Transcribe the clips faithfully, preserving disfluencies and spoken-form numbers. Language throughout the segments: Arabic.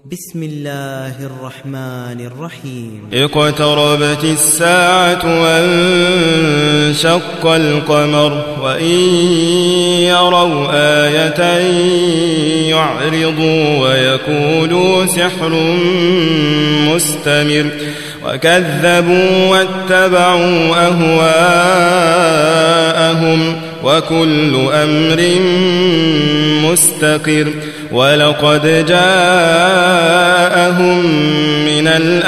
بسم الله الرحمن الرحيم. اقتربت الساعة وانشق القمر وإن يروا آية يعرضوا ويقولوا سحر مستمر وكذبوا واتبعوا أهواءهم وكل أمر مستقر ولقد جاءهم من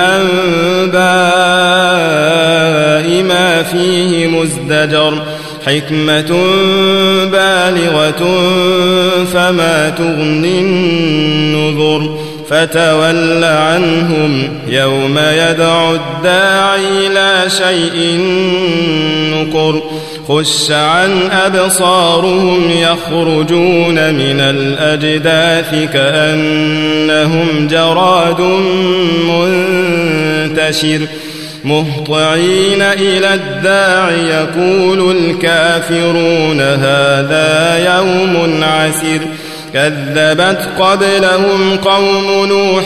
الأنباء ما فيه مزدجر حكمة بالغة فما تغني النذر فتول عنهم يوم يدعو الداعي إلى شيء نكر خش عن أبصارهم يخرجون من الأجداث كأنهم جراد منتشر مهطعين إلى الداع يقول الكافرون هذا يوم عسر كذبت قبلهم قوم نوح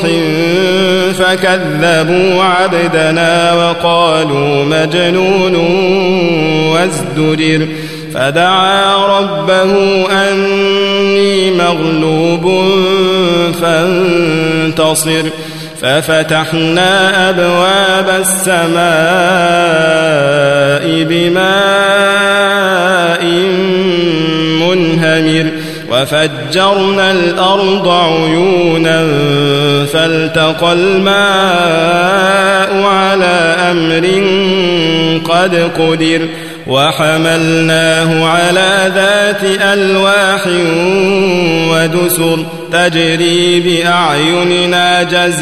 فكذبوا عبدنا وقالوا مجنون وازدجر فدعا ربه أني مغلوب فانتصر ففتحنا أبواب السماء بماء منهمر وفجرنا الأرض عيونا فالتقى الماء على أمر قد قدر وحملناه على ذات ألواح ودسر تجري بأعيننا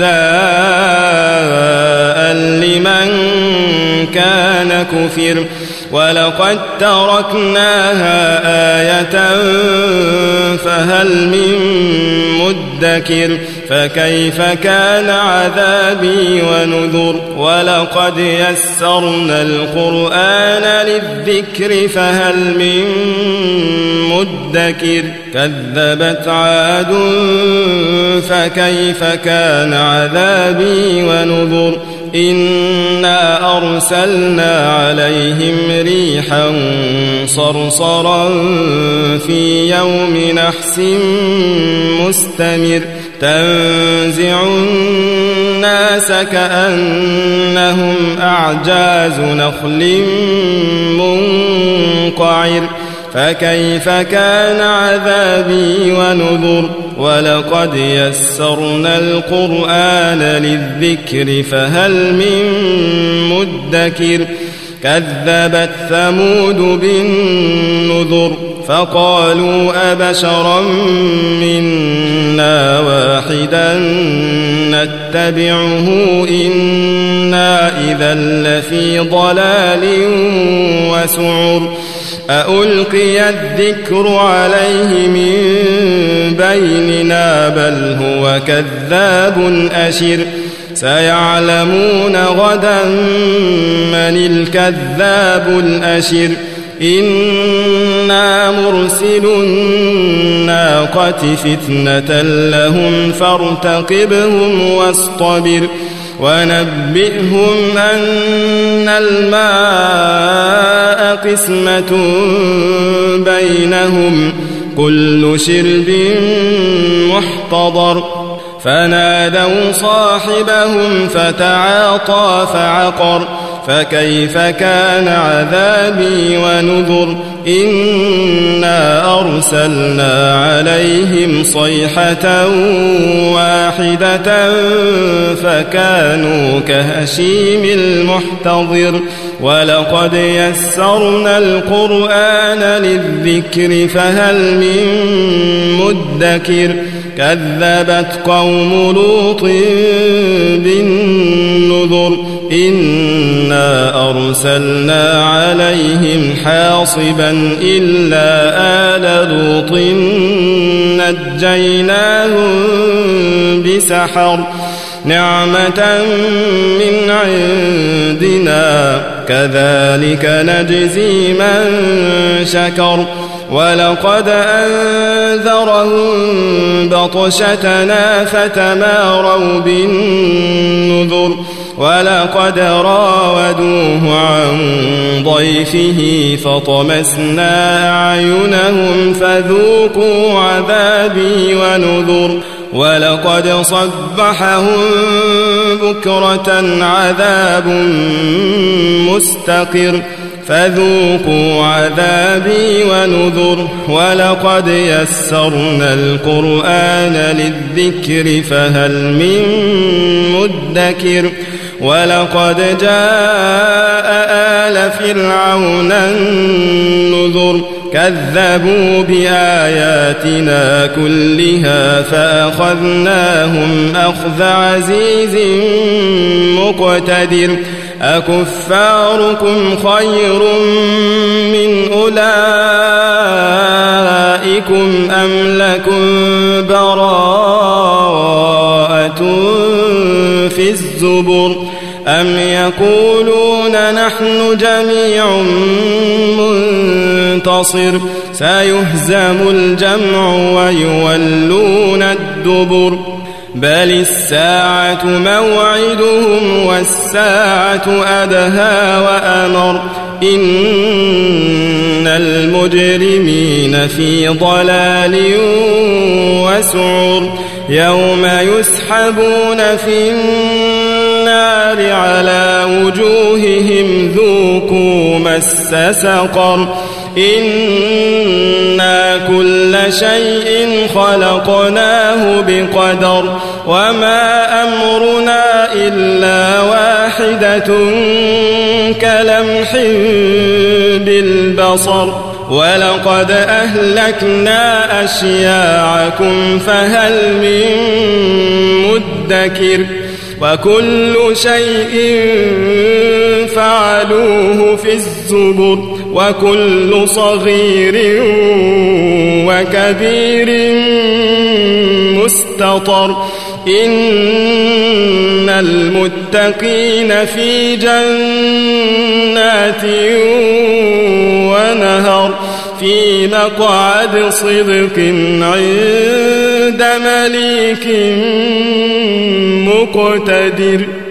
جزاء لمن كان كفر ولقد تركناها آية فهل من مدكر فكيف كان عذابي ونذر ولقد يسرنا القرآن للذكر فهل من مدكر كذبت عاد فكيف كان عذابي ونذر إنا أرسلنا عليهم ريحا صرصرا في يوم نحس مستمر تنزع الناس كأنهم أعجاز نخل منقعر فكيف كان عذابي ونذر ولقد يسرنا القرآن للذكر فهل من مدكر كذبت ثمود بالنذر فقالوا أبشرا منا واحدا نتبعه إنا إذا لفي ضلال وسعر أألقي الذكر عليه من بيننا بل هو كذاب أشر سيعلمون غدا من الكذاب الأشر إنا مرسل الناقة فتنة لهم فارتقبهم واصطبر ونبئهم أن الماء قسمة بينهم كل شرب محتضر فنادوا صاحبهم فتعاطى فعقر فكيف كان عذابي ونذر إنا أرسلنا عليهم صيحة واحدة فكانوا كهشيم المحتضر ولقد يسرنا القرآن للذكر فهل من مدكر كذبت قوم لوط بالنذر إنا أرسلنا عليهم حاصبا إلا آل لوط نجيناهم بسحر نعمة من عندنا كذلك نجزي من شكر ولقد أنذرهم بطشتنا فتماروا بالنذر ولقد راودوه عن ضيفه فطمسنا أعينهم فذوقوا عذابي ونذر ولقد صبحهم بكرة عذاب مستقر فذوقوا عذابي ونذر ولقد يسرنا القرآن للذكر فهل من مدكر ولقد جاء آل فرعون النذر كذبوا بآياتنا كلها فأخذناهم أخذ عزيز مقتدر أكفاركم خير من أولئكم أم لكم براءة في الزبر أم يقولون نحن جميع منتصر سيهزم الجمع ويولون الدبر بل الساعة موعدهم والساعة أدهى وأمر إن المجرمين في ضلال وسعر يوم يسحبون في النار على وجوههم ذوقوا مس سقر إنا كل شيء خلقناه بقدر وما أمرنا إلا واحدة كلمح بالبصر ولقد أهلكنا أشياعكم فهل من مدكر وكل شيء فعلوه في الزبر وكل صغير وكبير مستطر إن المتقين في جنات ونهر في مقعد صدق عند مليك مقتدر.